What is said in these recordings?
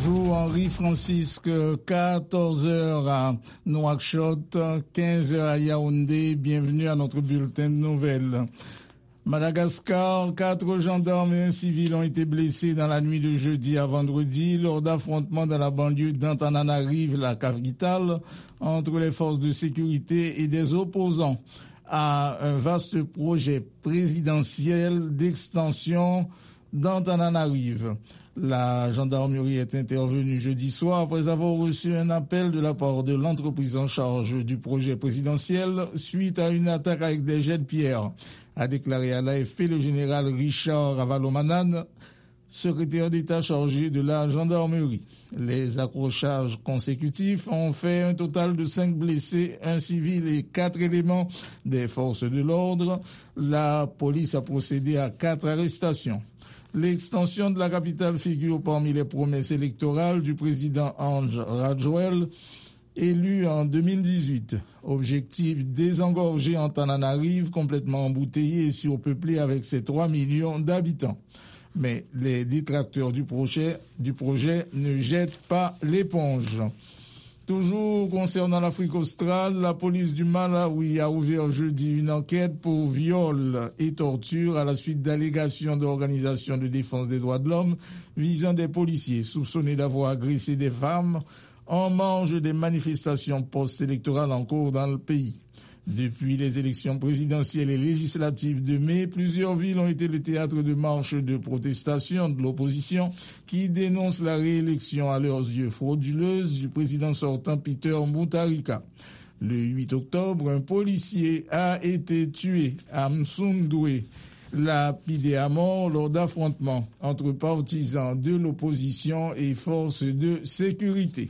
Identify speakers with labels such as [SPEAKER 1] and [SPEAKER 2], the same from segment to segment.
[SPEAKER 1] Bonjour Henri-Francisque, 14h à Nouakchott, 15h à Yaoundé. Bienvenue à notre bulletin de nouvelles. Madagascar, 4 gendarmes et un civil ont été blessés dans la nuit de jeudi à vendredi lors d'affrontements dans la banlieue d'Antananarive, la capitale, entre les forces de sécurité et des opposants à un vaste projet présidentiel d'extension d'Antananarive. La gendarmerie est intervenue jeudi soir après avoir reçu un appel de la part de l'entreprise en charge du projet présidentiel suite à une attaque avec des jets de pierre, a déclaré à l'AFP le général Richard Ravalomanan, secrétaire d'État chargé de la gendarmerie. Les accrochages consécutifs ont fait un total de 5 blessés, un civil et 4 éléments des forces de l'ordre. La police a procédé à 4 arrestations. L'extension de la capitale figure parmi les promesses électorales du président Ange Rajouel, élu en 2018. Objectif, désengorger Antananarive, complètement embouteillé et surpeuplé avec ses 3 millions d'habitants. Mais les détracteurs du projet ne jettent pas l'éponge. Toujours concernant l'Afrique australe, la police du Malawi a ouvert jeudi une enquête pour viol et torture à la suite d'allégations d'organisations de défense des droits de l'homme visant des policiers soupçonnés d'avoir agressé des femmes en marge des manifestations post-électorales en cours dans le pays. Depuis les élections présidentielles et législatives de mai, plusieurs villes ont été le théâtre de marches de protestation de l'opposition qui dénoncent la réélection à leurs yeux frauduleuse du président sortant Peter Mutharika. Le 8 octobre, un policier a été tué à Msundwe, lapidé à mort lors d'affrontements entre partisans de l'opposition et forces de sécurité.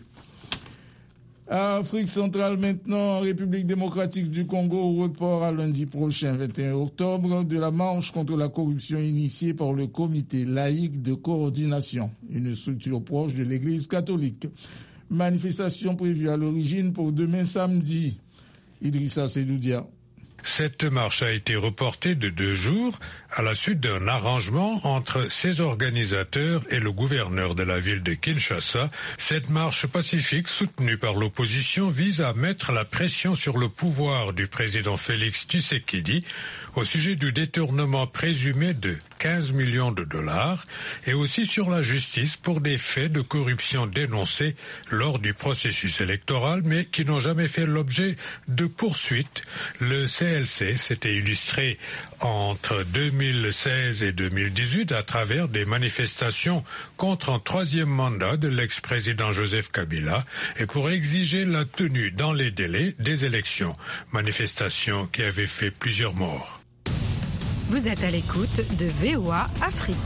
[SPEAKER 1] Afrique centrale maintenant, République démocratique du Congo, report à lundi prochain, 21 octobre, de la marche contre la corruption initiée par le Comité laïque de coordination, une structure proche de l'Église catholique. Manifestation prévue à l'origine pour demain samedi. Idrissa Sedoudia.
[SPEAKER 2] Cette marche a été reportée de 2 jours à la suite d'un arrangement entre ses organisateurs et le gouverneur de la ville de Kinshasa. Cette marche pacifique soutenue par l'opposition vise à mettre la pression sur le pouvoir du président Félix Tshisekedi au sujet du détournement présumé de 15 millions de dollars et aussi sur la justice pour des faits de corruption dénoncés lors du processus électoral mais qui n'ont jamais fait l'objet de poursuites. Le CLC s'était illustré entre 2016 et 2018 à travers des manifestations contre un 3e mandat de l'ex-président Joseph Kabila et pour exiger la tenue dans les délais des élections. Manifestations qui avaient fait plusieurs morts.
[SPEAKER 3] Vous êtes à l'écoute de VOA Afrique.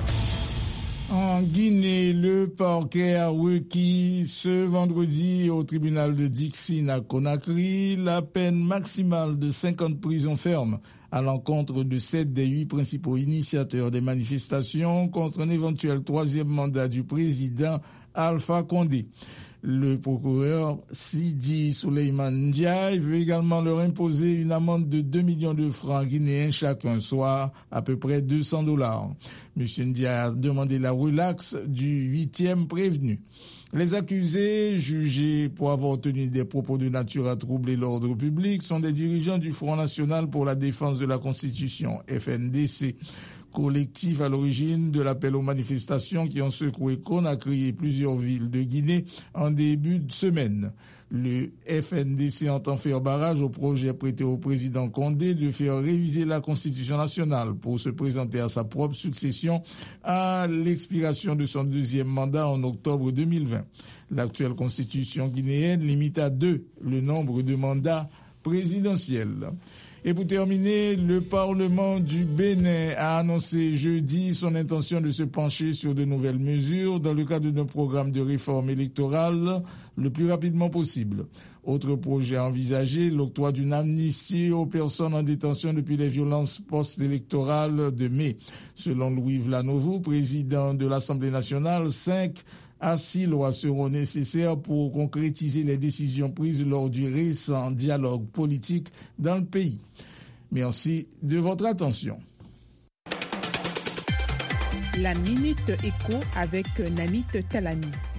[SPEAKER 1] En Guinée, le parquet a requis ce vendredi au tribunal de Dixine à Conakry la peine maximale de 5 ans de prison ferme à l'encontre de 7 des 8 principaux initiateurs des manifestations contre un éventuel 3e mandat du président Alpha Condé. Le procureur Sidi Souleymane Ndiaye veut également leur imposer une amende de 2 millions de francs guinéens chacun, soit à peu près $200. M. Ndiaye a demandé la relaxe du 8e prévenu. Les accusés, jugés pour avoir tenu des propos de nature à troubler l'ordre public, sont des dirigeants du Front National pour la défense de la Constitution, FNDC. Collectif à l'origine de l'appel aux manifestations qui ont secoué Conakry et plusieurs villes de Guinée en début de semaine. Le FNDC entend faire barrage au projet prêté au président Condé de faire réviser la Constitution nationale pour se présenter à sa propre succession à l'expiration de son 2e mandat en octobre 2020. L'actuelle Constitution guinéenne limite à 2 le nombre de mandats présidentiels. Et pour terminer, le Parlement du Bénin a annoncé jeudi son intention de se pencher sur de nouvelles mesures dans le cadre d'un programme de réforme électorale le plus rapidement possible. Autre projet envisagé, l'octroi d'une amnistie aux personnes en détention depuis les violences post-électorales de mai. Selon Louis Vlanovo, président de l'Assemblée nationale, 5 à 6 lois seront nécessaires pour concrétiser les décisions prises lors du récent dialogue politique dans le pays. Merci de votre attention.
[SPEAKER 4] La Minute Éco avec Nanit Talani.